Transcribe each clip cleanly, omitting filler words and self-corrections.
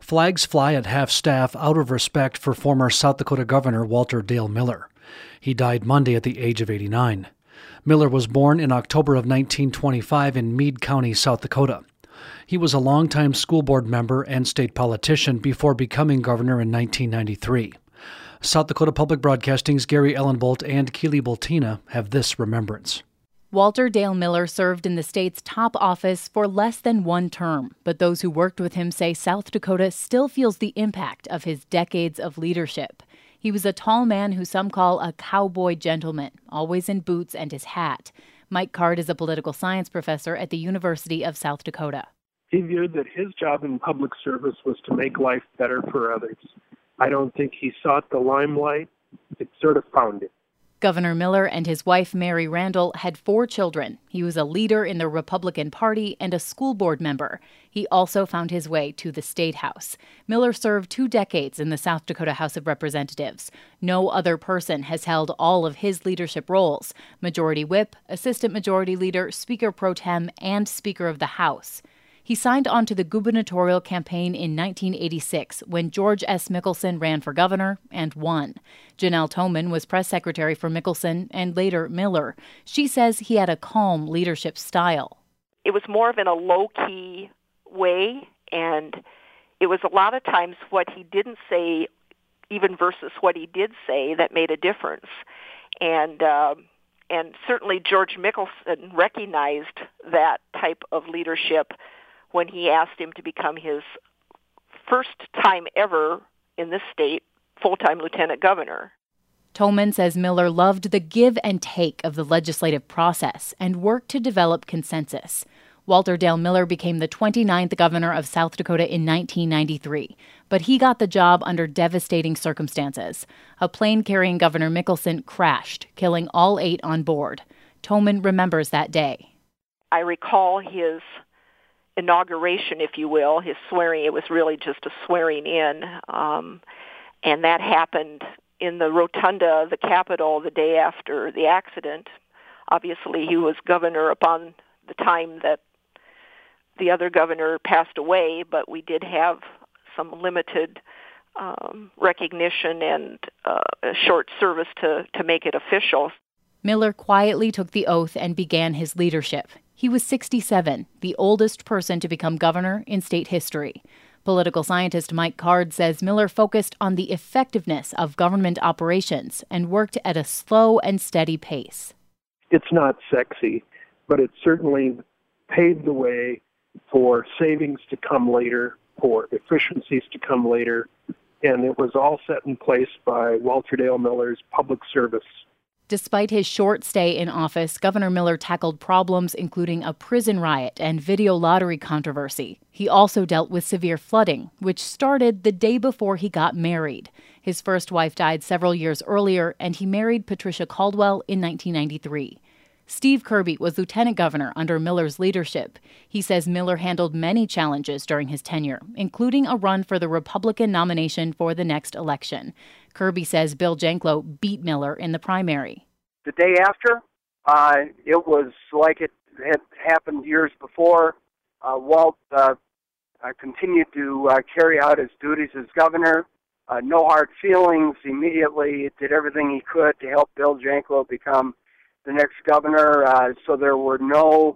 Flags fly at half-staff out of respect for former South Dakota Governor Walter Dale Miller. He died Monday at the age of 89. Miller was born in October of 1925 in Meade County, South Dakota. He was a longtime school board member and state politician before becoming governor in 1993. South Dakota Public Broadcasting's Gary Ellenbolt and Keely Bultina have this remembrance. Walter Dale Miller served in the state's top office for less than one term, but those who worked with him say South Dakota still feels the impact of his decades of leadership. He was a tall man who some call a cowboy gentleman, always in boots and his hat. Mike Card is a political science professor at the University of South Dakota. He viewed that his job in public service was to make life better for others. I don't think he sought the limelight. It sort of found it. Governor Miller and his wife, Mary Randall, had 4 children. He was a leader in the Republican Party and a school board member. He also found his way to the State House. Miller served 2 decades in the South Dakota House of Representatives. No other person has held all of his leadership roles: Majority Whip, Assistant Majority Leader, Speaker Pro Tem, and Speaker of the House. He signed on to the gubernatorial campaign in 1986 when George S. Mickelson ran for governor and won. Janelle Toman was press secretary for Mickelson and later Miller. She says he had a calm leadership style. It was more of in a low-key way, and it was a lot of times what he didn't say, even versus what he did say, that made a difference. And certainly George Mickelson recognized that type of leadership when he asked him to become his first time ever in this state full-time lieutenant governor. Toman says Miller loved the give and take of the legislative process and worked to develop consensus. Walter Dale Miller became the 29th governor of South Dakota in 1993, but he got the job under devastating circumstances. A plane carrying Governor Mickelson crashed, killing all 8 on board. Toman remembers that day. I recall his inauguration, if you will, his swearing. It was really just a swearing in, and that happened in the rotunda of the Capitol the day after the accident. Obviously, he was governor upon the time that the other governor passed away, but we did have some limited recognition and a short service to make it official. Miller quietly took the oath and began his leadership. He was 67, the oldest person to become governor in state history. Political scientist Mike Card says Miller focused on the effectiveness of government operations and worked at a slow and steady pace. It's not sexy, but it certainly paved the way for savings to come later, for efficiencies to come later, and it was all set in place by Walter Dale Miller's public service. Despite his short stay in office, Governor Miller tackled problems including a prison riot and video lottery controversy. He also dealt with severe flooding, which started the day before he got married. His first wife died several years earlier, and he married Patricia Caldwell in 1993. Steve Kirby was lieutenant governor under Miller's leadership. He says Miller handled many challenges during his tenure, including a run for the Republican nomination for the next election. Kirby says Bill Janklow beat Miller in the primary. The day after, it was like it had happened years before. Walt continued to carry out his duties as governor. No hard feelings. Immediately did everything he could to help Bill Janklow become the next governor, so there was no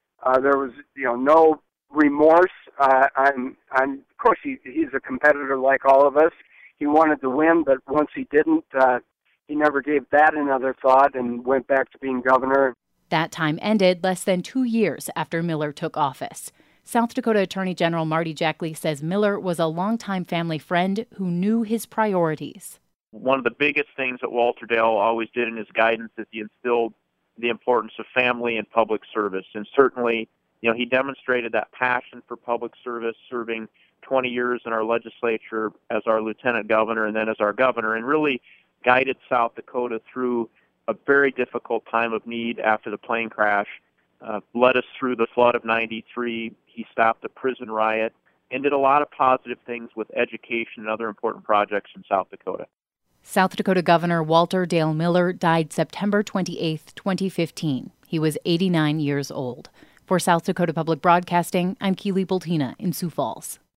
remorse. And of course, he's a competitor like all of us. He wanted to win, but once he didn't, he never gave that another thought and went back to being governor. That time ended less than 2 years after Miller took office. South Dakota Attorney General Marty Jackley says Miller was a longtime family friend who knew his priorities. One of the biggest things that Walter Dale always did in his guidance is he instilled the importance of family and public service. And certainly, he demonstrated that passion for public service, serving 20 years in our legislature as our lieutenant governor and then as our governor, and really guided South Dakota through a very difficult time of need after the plane crash, led us through the flood of '93. He stopped the prison riot and did a lot of positive things with education and other important projects in South Dakota. South Dakota Governor Walter Dale Miller died September 28, 2015. He was 89 years old. For South Dakota Public Broadcasting, I'm Keely Bultina in Sioux Falls.